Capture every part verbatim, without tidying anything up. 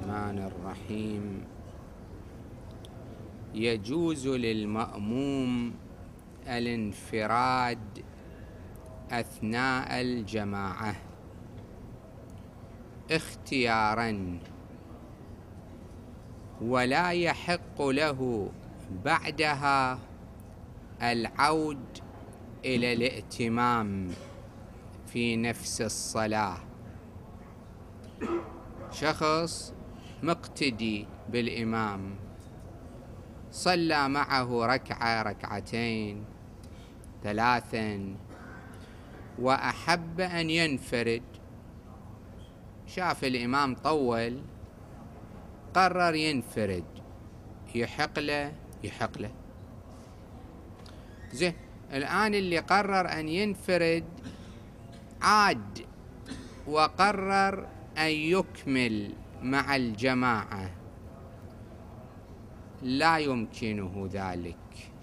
الرحمن الرحيم. يجوز للمأموم الانفراد أثناء الجماعة اختيارا، ولا يحق له بعدها العود إلى الائتمام في نفس الصلاة. شخص مقتدي بالإمام صلى معه ركعة ركعتين ثلاثا وأحب أن ينفرد، شاف الإمام طول قرر ينفرد، يحق له يحق له زين. الآن اللي قرر أن ينفرد عاد وقرر أن يكمل مع الجماعة، لا يمكنه ذلك.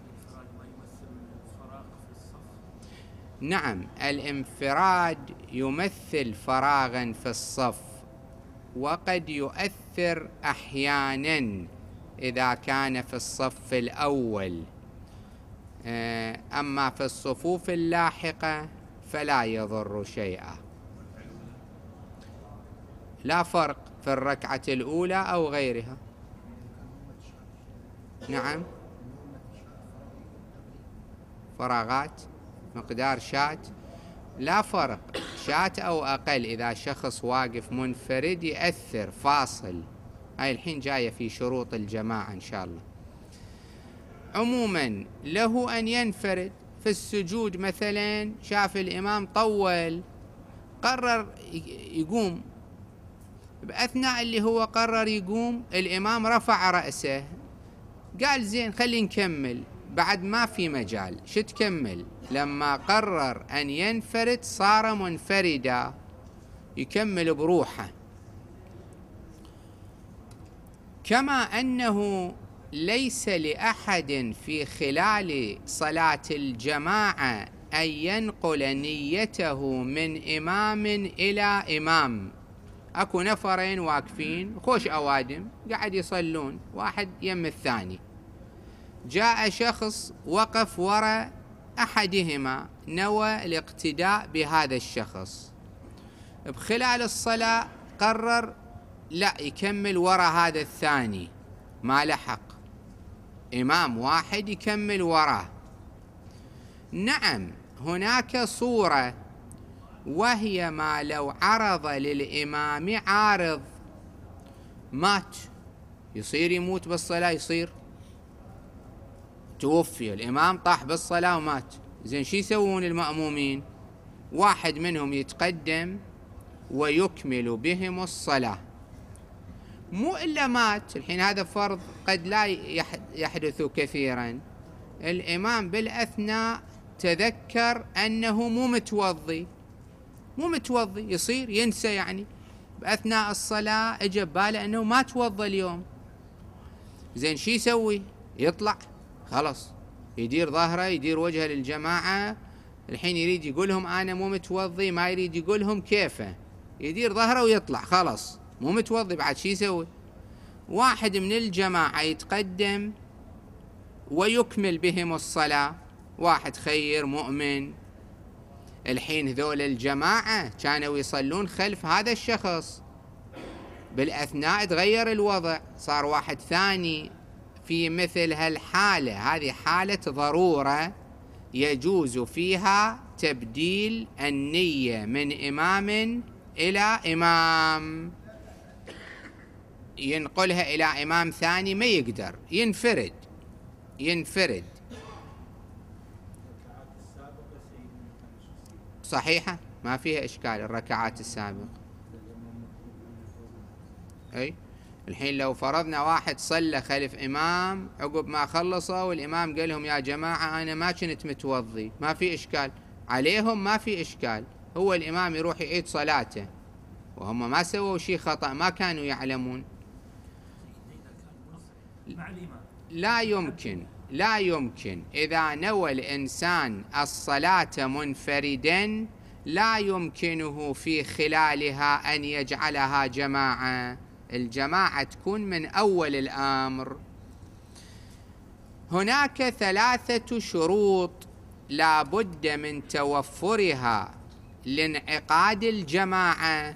نعم، الانفراد يمثل فراغا في الصف، وقد يؤثر أحيانا إذا كان في الصف الأول، أما في الصفوف اللاحقة فلا يضر شيئا. لا فرق في الركعة الأولى أو غيرها. نعم، فراغات مقدار شات، لا فرق شات أو أقل. إذا شخص واقف منفرد يأثر فاصل، هاي الحين جاية في شروط الجماعة إن شاء الله. عموما له أن ينفرد في السجود مثلا، شاف الإمام طول قرر يقوم، بأثناء اللي هو قرر يقوم الإمام رفع رأسه، قال زين خلي نكمل، بعد ما في مجال شو تكمل. لما قرر أن ينفرد صار منفردا، يكمل بروحه. كما أنه ليس لأحد في خلال صلاة الجماعة أن ينقل نيته من إمام إلى إمام. أكو نفرين واقفين خوش أوادم قاعد يصلون، واحد يم الثاني، جاء شخص وقف وراء أحدهما نوى الاقتداء بهذا الشخص، بخلال الصلاة قرر لا يكمل وراء هذا الثاني، ما لحق إمام واحد يكمل وراه. نعم، هناك صورة، وهي ما لو عرض للإمام عارض مات، يصير يموت بالصلاة، يصير توفي الإمام طاح بالصلاة ومات. زين شو يسوون المأمومين؟ واحد منهم يتقدم ويكمل بهم الصلاة، مو إلا مات. الحين هذا فرض قد لا يحدث كثيرا. الإمام بالأثناء تذكر أنه مو متوضي، مو متوضي، يصير ينسى، يعني بأثناء الصلاة اجى بباله أنه ما توضى اليوم. زين شو يسوي؟ يطلع خلاص، يدير ظهره، يدير وجهه للجماعة. الحين يريد يقولهم أنا مو متوضي، ما يريد يقولهم كيفه، يدير ظهره ويطلع خلاص مو متوضي. بعد شو يسوي؟ واحد من الجماعة يتقدم ويكمل بهم الصلاة، واحد خير مؤمن. الحين هذول الجماعة كانوا يصلون خلف هذا الشخص، بالأثناء تغير الوضع، صار واحد ثاني. في مثل هالحالة، هذه حالة ضرورة يجوز فيها تبديل النية من إمام إلى إمام، ينقلها إلى إمام ثاني ما يقدر، ينفرد ينفرد صحيحة، ما فيها إشكال الركعات السابقة. أي الحين لو فرضنا واحد صلى خلف إمام، عقب ما خلصوا والإمام قال لهم يا جماعة أنا ما كنت متوضي، ما في إشكال عليهم، ما في إشكال. هو الإمام يروح يعيد صلاته وهم ما سووا شيء خطأ، ما كانوا يعلمون. لا يمكن لا يمكن إذا نوى الإنسان الصلاة منفردا لا يمكنه في خلالها أن يجعلها جماعة، الجماعة تكون من أول الأمر، هناك ثلاثة شروط لا بد من توفرها لانعقاد الجماعة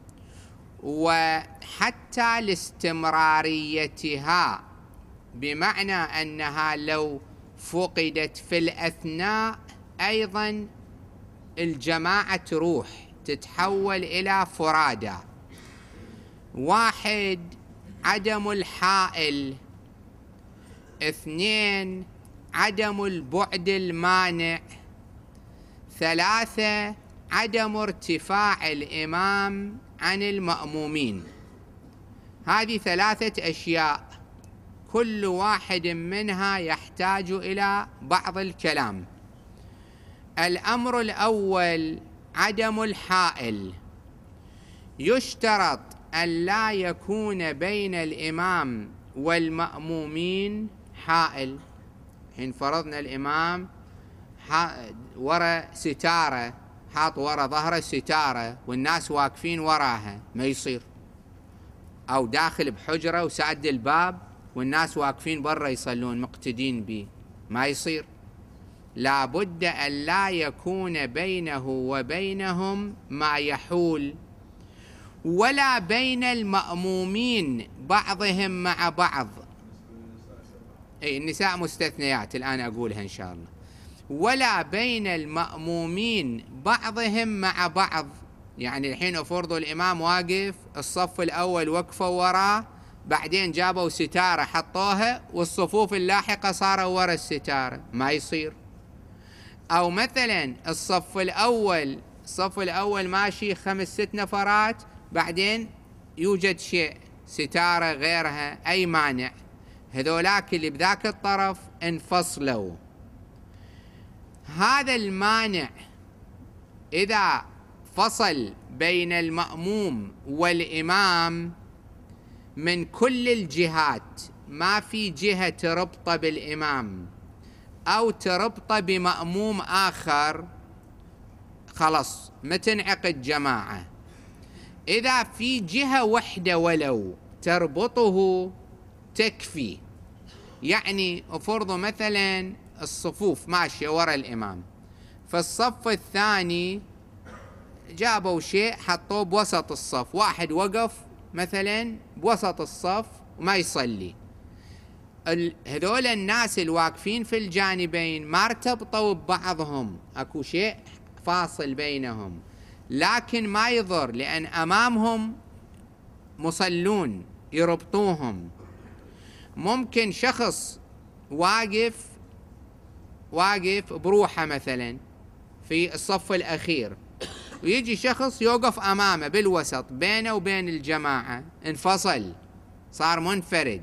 وحتى لاستمراريتها، بمعنى أنها لو فقدت في الأثناء أيضا الجماعة تروح تتحول إلى فرادى. واحد، عدم الحائل. اثنين، عدم البعد المانع. ثلاثة، عدم ارتفاع الإمام عن المأمومين. هذه ثلاثة أشياء كل واحد منها يحتاج إلى بعض الكلام. الأمر الأول عدم الحائل. يشترط أن لا يكون بين الإمام والمأمومين حائل. حين فرضنا الإمام وراء ستارة، حاط وراء ظهره ستارة والناس واقفين وراها، ما يصير. أو داخل بحجرة وساد الباب والناس واقفين برا يصلون مقتدين به، ما يصير. لا بد أن لا يكون بينه وبينهم ما يحول، ولا بين المأمومين بعضهم مع بعض. أي النساء مستثنيات الآن أقولها إن شاء الله. ولا بين المأمومين بعضهم مع بعض. يعني الحين أفرضوا الإمام واقف، الصف الأول وقفوا وراه، بعدين جابوا ستارة حطوها والصفوف اللاحقة صاروا ورا الستارة، ما يصير. أو مثلا الصف الأول الصف الأول ماشي خمس ست نفرات، بعدين يوجد شيء ستارة غيرها، أي مانع، هذولاك اللي بذاك الطرف انفصلوا. هذا المانع إذا فصل بين المأموم والإمام من كل الجهات، ما في جهة تربطه بالإمام أو تربطه بمأموم آخر، خلاص ما تنعقد جماعة. إذا في جهة وحدة ولو تربطه تكفي. يعني أفرضوا مثلا الصفوف ماشية وراء الإمام، فالصف الثاني جابوا شيء حطوه بوسط الصف، واحد وقف مثلا بوسط الصف وما يصلي، هذول الناس الواقفين في الجانبين ما ارتبطوا ببعضهم، اكو شيء فاصل بينهم، لكن ما يضر لأن أمامهم مصلون يربطوهم. ممكن شخص واقف واقف بروحه مثلا في الصف الأخير، ويجي شخص يوقف أمامه بالوسط بينه وبين الجماعة، انفصل صار منفرد.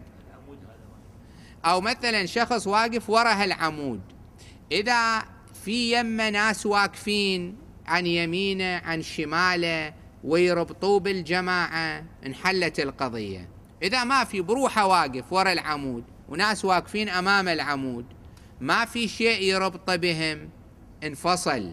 أو مثلا شخص واقف وراء هالعمود، إذا في يمه ناس واقفين عن يمينه عن شماله ويربطوه بالجماعة، انحلت القضية. إذا ما في، بروحه واقف وراء العمود وناس واقفين أمام العمود، ما في شيء يربط بهم، انفصل.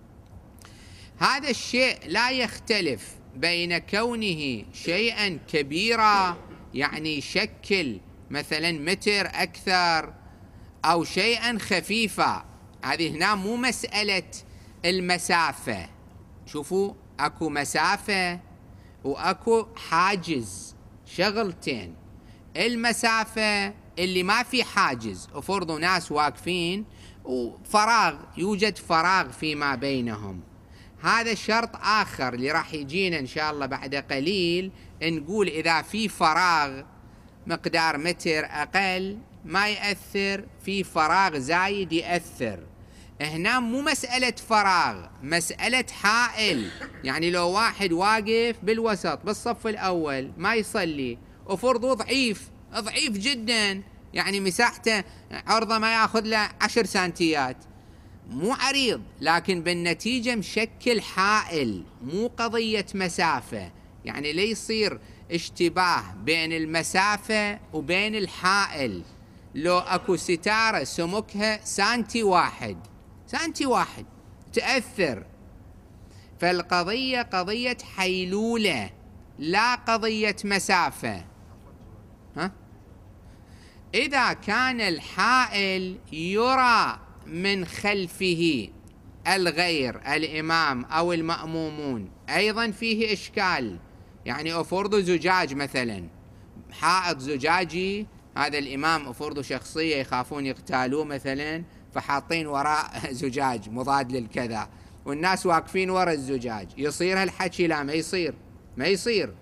هذا الشيء لا يختلف بين كونه شيئا كبيرا، يعني يشكل مثلا متر أكثر، أو شيئا خفيفا. هذه هنا مو مسألة المسافة. شوفوا، أكو مسافة وأكو حاجز، شغلتين. المسافة اللي ما في حاجز، وفرضوا ناس واقفين وفراغ، يوجد فراغ فيما بينهم، هذا شرط آخر اللي راح يجينا إن شاء الله بعد قليل. نقول إذا في فراغ مقدار متر أقل ما يأثر، في فراغ زايد يأثر. هنا مو مسألة فراغ، مسألة حائل. يعني لو واحد واقف بالوسط بالصف الأول ما يصلي، وفرضه ضعيف ضعيف جدا، يعني مساحته عرضه ما يأخذ له عشر سنتيات، مو عريض، لكن بالنتيجة مشكل حائل، مو قضية مسافة. يعني لا يصير اشتباه بين المسافة وبين الحائل. لو أكو ستارة سمكها سانتي واحد سانتي واحد تأثر. فالقضية قضية حيلولة، لا قضية مسافة. ها؟ إذا كان الحائل يرى من خلفه الغير الإمام أو المأمومون أيضا فيه إشكال. يعني أفرض زجاج مثلا، حائط زجاجي، هذا الإمام أفرض شخصية يخافون يقتالوه مثلا، فحاطين وراء زجاج مضاد للكذا والناس واقفين وراء الزجاج، يصير هالحكي؟ لا، ما يصير، ما يصير.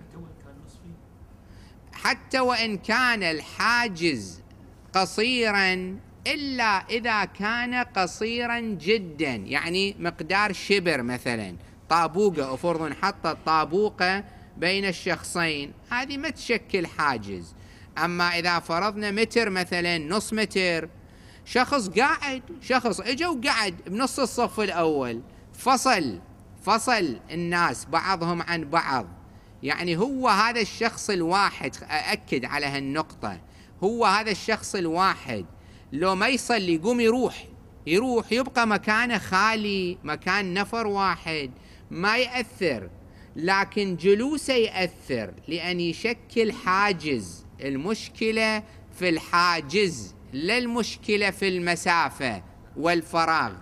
حتى وإن كان الحاجز قصيرا إلا إذا كان قصيرا جدا، يعني مقدار شبر مثلا، طابوقة أفرض نحط الطابوقة بين الشخصين، هذه ما تشكل حاجز. أما إذا فرضنا متر مثلا، نص متر، شخص قاعد، شخص اجى وقعد بنص الصف الأول، فصل فصل الناس بعضهم عن بعض، يعني هو هذا الشخص الواحد، أأكد على هالنقطة، هو هذا الشخص الواحد لو ما يصلي يقوم يروح يروح يبقى مكانه خالي، مكان نفر واحد، ما يأثر. لكن جلوسه يأثر لأن يشكل حاجز. المشكلة في الحاجز، لا المشكلة في المسافة والفراغ.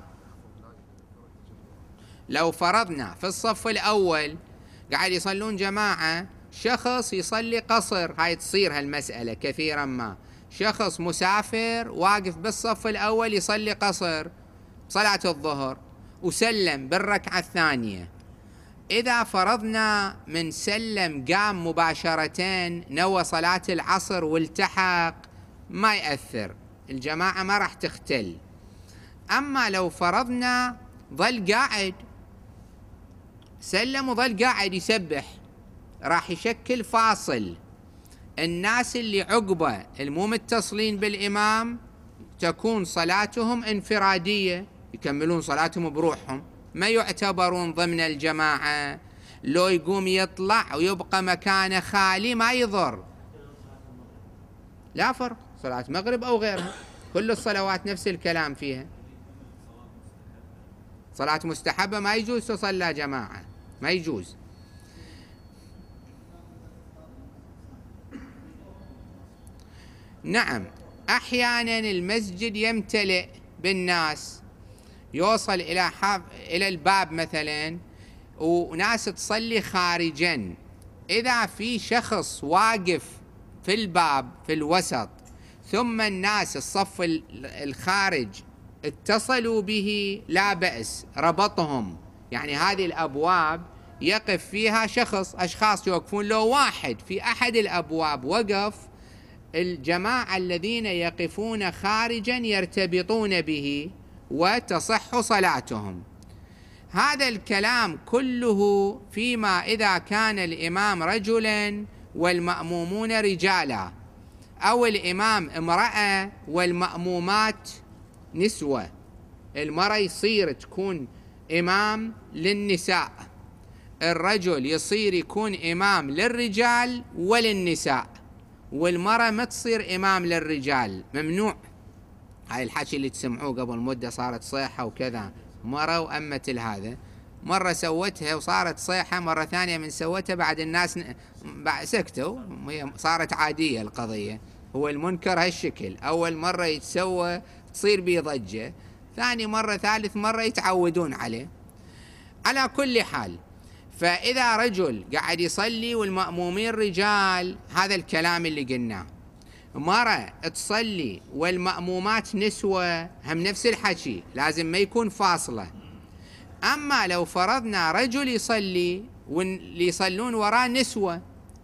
لو فرضنا في الصف الأول قاعد يصلون جماعة، شخص يصلي قصر، هاي تصير هالمسألة كثيرا ما، شخص مسافر واقف بالصف الأول يصلي قصر صلاة الظهر وسلم بالركعة الثانية، إذا فرضنا من سلم قام مباشرة نوى صلاة العصر والتحق، ما يأثر، الجماعة ما راح تختل. أما لو فرضنا ظل قاعد، سلم وظل قاعد يسبح، راح يشكل فاصل. الناس اللي عقبه المو متصلين بالإمام تكون صلاتهم انفرادية، يكملون صلاتهم بروحهم، ما يعتبرون ضمن الجماعة. لو يقوم يطلع ويبقى مكانه خالي ما يضر، لا فرق، صلاة مغرب أو غيرها، كل الصلوات نفس الكلام فيها. صلاة مستحبة ما يجوز تصلى جماعة، ما يجوز. نعم، أحيانا المسجد يمتلئ بالناس، يوصل إلى حف... إلى الباب مثلا وناس تصلي خارجا، إذا في شخص واقف في الباب في الوسط ثم الناس الصف الخارج اتصلوا به، لا بأس، ربطهم. يعني هذه الأبواب يقف فيها شخص، أشخاص يوقفون، لو واحد في أحد الأبواب وقف، الجماعة الذين يقفون خارجا يرتبطون به وتصح صلاتهم. هذا الكلام كله فيما إذا كان الإمام رجلا والمأمومون رجالا، أو الإمام امرأة والمأمومات نسوة. المرأة يصير تكون إمام للنساء، الرجل يصير يكون إمام للرجال وللنساء، والمرأة ما تصير إمام للرجال، ممنوع. هاي الحكي اللي تسمعوه قبل مدة صارت صيحة وكذا، مرة وأمت هذا، مرة سوتها وصارت صيحة، مرة ثانية من سوتها بعد الناس سكتوا، صارت عادية القضية. هو المنكر هالشكل، أول مرة يتسوى تصير بيه ضجة، ثاني مرة ثالث مرة يتعودون عليه. على كل حال، فإذا رجل قاعد يصلي والمأمومين رجال، هذا الكلام اللي قلناه. مرة تصلي والمأمومات نسوة، هم نفس الحكي، لازم ما يكون فاصلة. أما لو فرضنا رجل يصلي واللي يصلون وراه نسوة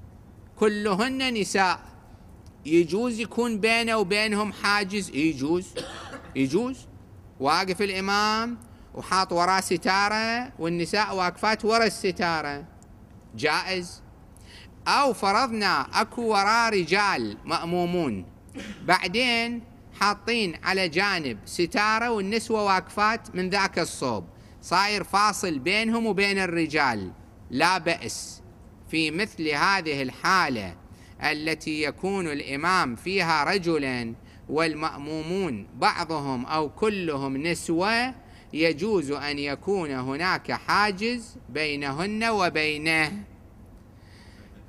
كلهن نساء، يجوز يكون بينه وبينهم حاجز؟ يجوز، يجوز. واقف الإمام وحاط وراه ستارة والنساء واقفات ورا الستارة، جائز. أو فرضنا أكو وراه رجال مأمومون، بعدين حاطين على جانب ستارة والنسوة واقفات من ذاك الصوب، صاير فاصل بينهم وبين الرجال، لا بأس. في مثل هذه الحالة التي يكون الإمام فيها رجلا والمأمومون بعضهم أو كلهم نسوة، يجوز أن يكون هناك حاجز بينهن وبينه.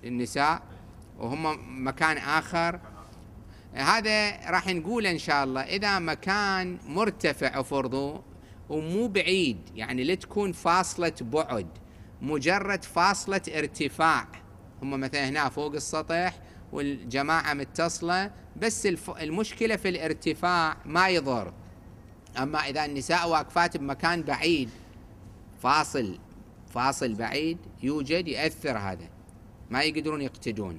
النساء وهم مكان آخر. هذا راح نقول إن شاء الله إذا مكان مرتفع فرضه ومو بعيد، يعني لا تكون فاصلة بعد، مجرد فاصلة ارتفاع. هم مثلا هنا فوق السطح والجماعة متصلة، بس المشكلة في الارتفاع ما يضر. أما إذا النساء واقفات بمكان بعيد، فاصل فاصل بعيد يوجد، يأثر، هذا ما يقدرون يقتدون.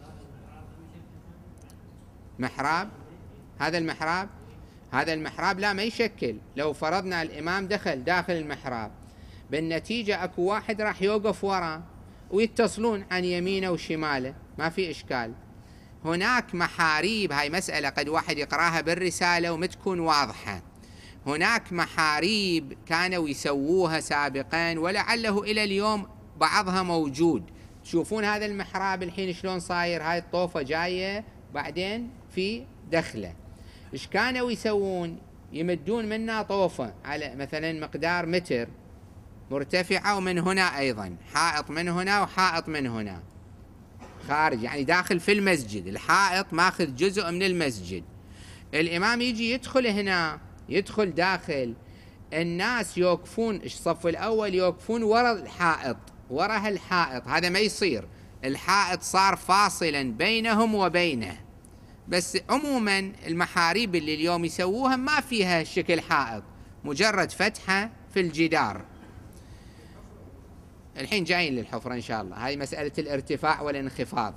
محراب، هذا المحراب هذا المحراب لا ما يشكل. لو فرضنا الإمام دخل داخل المحراب، بالنتيجة أكو واحد راح يوقف وراه ويتصلون عن يمينه وشماله، ما في إشكال. هناك محاريب، هاي مسألة قد واحد يقراها بالرسالة وما تكون واضحة. هناك محاريب كانوا يسووها سابقا ولعله إلى اليوم بعضها موجود. تشوفون هذا المحراب الحين شلون صاير، هاي الطوفة جاية بعدين في دخلة. إيش كانوا يسوون؟ يمدون منها طوفة على مثلا مقدار متر مرتفعة، ومن هنا أيضا حائط من هنا وحائط من هنا خارج، يعني داخل في المسجد، الحائط ماخذ جزء من المسجد. الإمام يجي يدخل هنا، يدخل داخل، الناس يوقفون الصف الأول يوقفون ورا الحائط، ورا هالحائط. هذا ما يصير، الحائط صار فاصلا بينهم وبينه. بس عموما المحاريب اللي اليوم يسووها ما فيها شكل حائط، مجرد فتحة في الجدار. الحين جايين للحفرة إن شاء الله. هاي مسألة الارتفاع والانخفاض.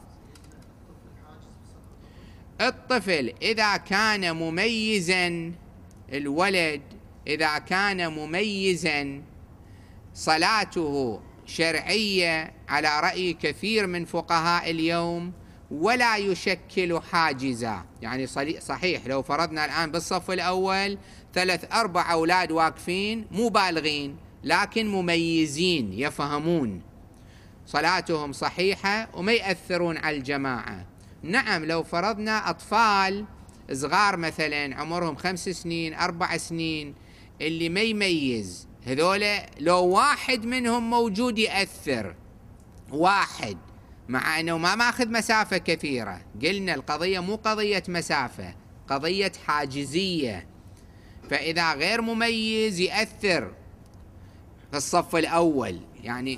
الطفل إذا كان مميزا، الولد إذا كان مميزا صلاته شرعية على رأي كثير من فقهاء اليوم، ولا يشكل حاجزا. يعني صحيح لو فرضنا الآن بالصف الأول ثلاث أربع أولاد واقفين مو بالغين لكن مميزين يفهمون، صلاتهم صحيحة وما يأثرون على الجماعة. نعم لو فرضنا أطفال صغار مثلا عمرهم خمس سنين أربع سنين اللي ما يميز، هذولا لو واحد منهم موجود يأثر، واحد، مع أنه ما ماخذ مسافة كثيرة. قلنا القضية مو قضية مسافة، قضية حاجزية. فإذا غير مميز يأثر في الصف الأول. يعني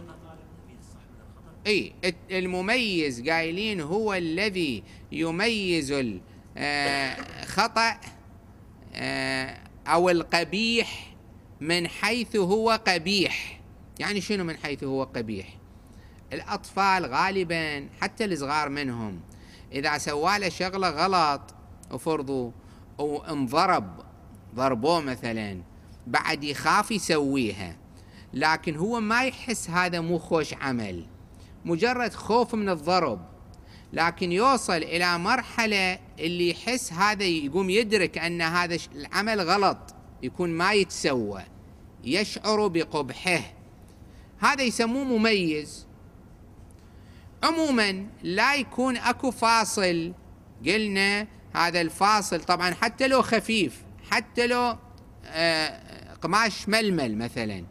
اي المميز قايلين هو الذي يميز الخطأ أو القبيح من حيث هو قبيح. يعني شنو من حيث هو قبيح؟ الأطفال غالبا حتى الصغار منهم إذا سواله شغلة غلط وفرضوا أو انضرب ضربوه مثلا، بعد يخاف يسويها، لكن هو ما يحس هذا مو خوش عمل، مجرد خوف من الضرب. لكن يوصل إلى مرحلة اللي يحس هذا، يقوم يدرك أن هذا العمل غلط، يكون ما يتسوى، يشعر بقبحه، هذا يسموه مميز. عموما لا يكون أكو فاصل. قلنا هذا الفاصل طبعا حتى لو خفيف، حتى لو آه قماش ململ مثلا.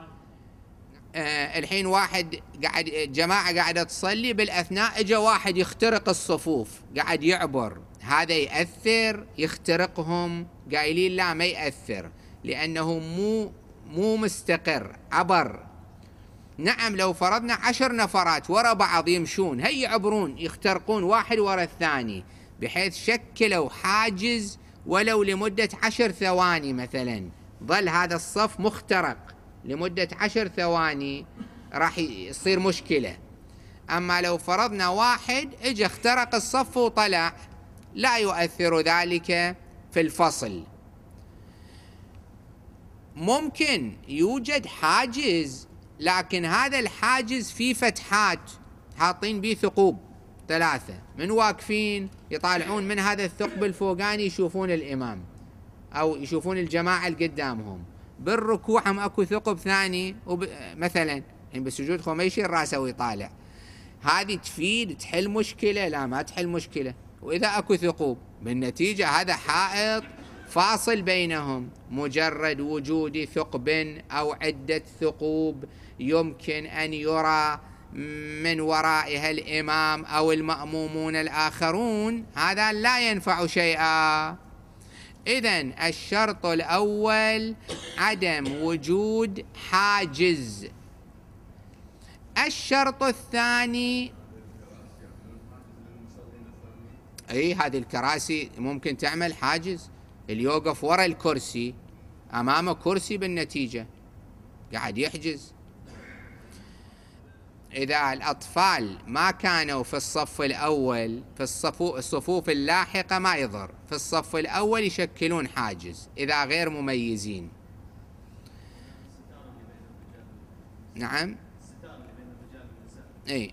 آه الحين واحد قاعد، جماعة قاعدة تصلي، بالأثناء اجى واحد يخترق الصفوف قاعد يعبر، هذا يأثر يخترقهم؟ قايلين لا ما يأثر، لأنه مو مو مستقر، عبر. نعم لو فرضنا عشر نفرات ورا بعض يمشون، هي يعبرون يخترقون واحد ورا الثاني، بحيث شكلوا حاجز ولو لمدة عشر ثواني مثلا، ظل هذا الصف مخترق لمدة عشر ثواني، راح يصير مشكلة. أما لو فرضنا واحد اجى اخترق الصف وطلع، لا يؤثر ذلك في الفصل. ممكن يوجد حاجز، لكن هذا الحاجز فيه فتحات حاطين به ثقوب ثلاثة، من واقفين يطالعون من هذا الثقب الفوقاني يشوفون الإمام أو يشوفون الجماعة اللي قدامهم. بالركوع هم أكو ثقب ثاني وب... مثلا يعني بالسجود هو ما يشيل راسه ويطالع. هذه تفيد تحل مشكلة؟ لا ما تحل مشكلة. وإذا أكو ثقوب، بالنتيجة هذا حائط فاصل بينهم، مجرد وجود ثقب أو عدة ثقوب يمكن أن يرى من ورائها الإمام أو المأمومون الآخرون، هذا لا ينفع شيئا. إذن الشرط الأول عدم وجود حاجز. الشرط الثاني، أي هذه الكراسي ممكن تعمل حاجز، اللي يوقف وراء الكرسي أمامه كرسي بالنتيجة قاعد يحجز. إذا الأطفال ما كانوا في الصف الأول في الصفوف اللاحقة ما يضر، في الصف الأول يشكلون حاجز إذا غير مميزين. نعم. إيه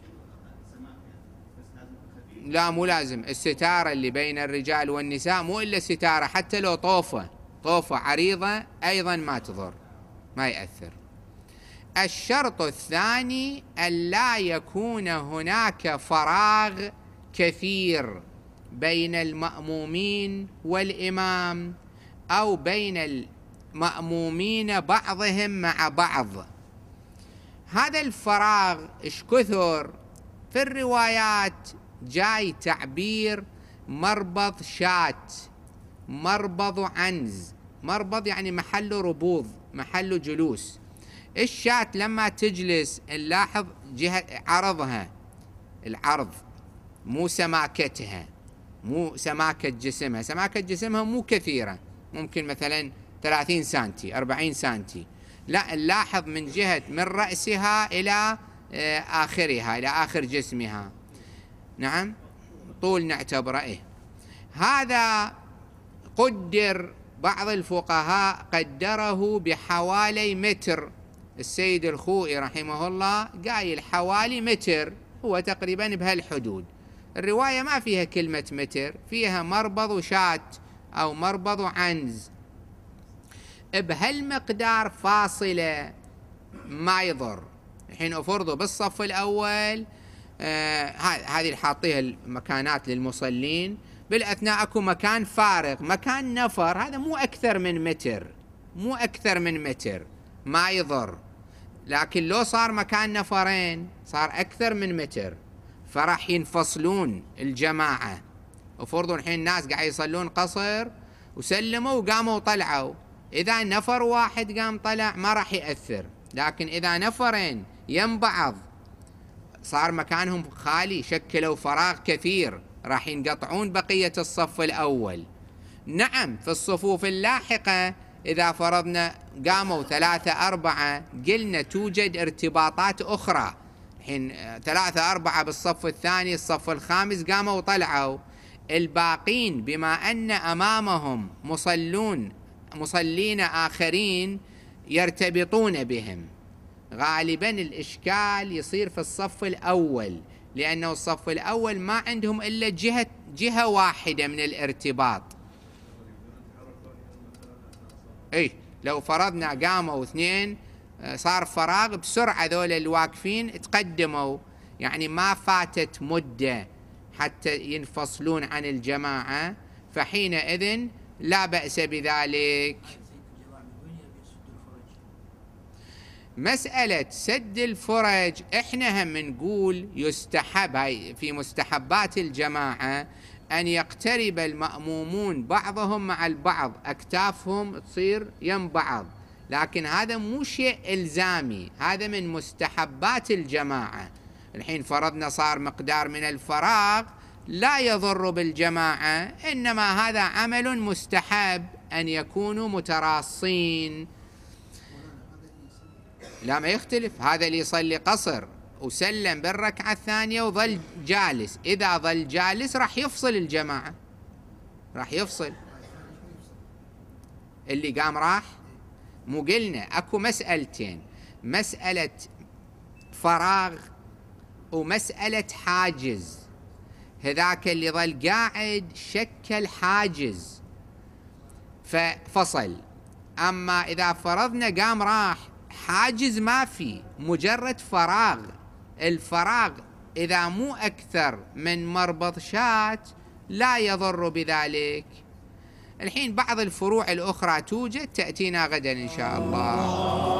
لا مو لازم الستارة اللي بين الرجال والنساء، مو إلا ستارة، حتى لو طوفة طوفة عريضة أيضا ما تضر، ما يأثر. الشرط الثاني ألا يكون هناك فراغ كثير بين المأمومين والإمام أو بين المأمومين بعضهم مع بعض. هذا الفراغ إيش كثر؟ في الروايات جاي تعبير مربض شات، مربض عنز. مربض يعني محل ربوض، محل جلوس. الشات لما تجلس نلاحظ جهة عرضها، العرض مو سماكتها، مو سماكة جسمها. سماكة جسمها مو كثيرة، ممكن مثلا ثلاثين سنتي أربعين سنتي، لا نلاحظ من جهة من رأسها إلى آخرها، إلى آخر جسمها. نعم طول نعتبره. إيه هذا قدر بعض الفقهاء قدره بحوالي متر. السيد الخوئي رحمه الله قايل حوالي متر، هو تقريبا بهالحدود. الرواية ما فيها كلمة متر، فيها مربض وشات أو مربض وعنز، بهالمقدار فاصلة ما يضر. الحين أفرضوا بالصف الأول آه هذه اللي حاطيها المكانات للمصلين، بالأثناء أكو مكان فارغ، مكان نفر، هذا مو أكثر من متر، مو أكثر من متر ما يضر. لكن لو صار مكان نفرين صار أكثر من متر، فراح ينفصلون الجماعة. وفرضوا الحين الناس قاعد يصلون قصر وسلموا وقاموا وطلعوا، إذا نفر واحد قام طلع ما راح يأثر. لكن إذا نفرين يم بعض صار مكانهم خالي، شكلوا فراغ كثير، راح ينقطعون بقية الصف الأول. نعم في الصفوف اللاحقة إذا فرضنا قاموا ثلاثة أربعة قلنا توجد ارتباطات أخرى. الحين ثلاثة أربعة بالصف الثاني، الصف الخامس قاموا وطلعوا، الباقين بما أن أمامهم مصلون مصلين آخرين يرتبطون بهم. غالبا الإشكال يصير في الصف الأول، لأنه الصف الأول ما عندهم إلا جهة جهة واحدة من الارتباط. إيه لو فرضنا قاموا اثنين صار فراغ بسرعة، ذول الواقفين تقدموا، يعني ما فاتت مدة حتى ينفصلون عن الجماعة، فحينئذ لا بأس بذلك. مسألة سد الفرج احنا هم نقول يستحب، هاي في مستحبات الجماعة، أن يقترب المأمومون بعضهم مع البعض، أكتافهم تصير يم بعض، لكن هذا مو شيء إلزامي، هذا من مستحبات الجماعة. الحين فرضنا صار مقدار من الفراغ لا يضر بالجماعة، إنما هذا عمل مستحب أن يكونوا متراصين. لا ما يختلف، هذا اللي يصلي قصر وسلم بالركعة الثانية وظل جالس، إذا ظل جالس راح يفصل الجماعة، راح يفصل. اللي قام راح، مو قلنا أكو مسألتين، مسألة فراغ ومسألة حاجز. هذاك اللي ظل قاعد شكل حاجز ففصل، أما إذا فرضنا قام راح حاجز ما في، مجرد فراغ. الفراغ إذا مو أكثر من مربط شات لا يضر بذلك. الحين بعض الفروع الأخرى توجد، تأتينا غدا إن شاء الله.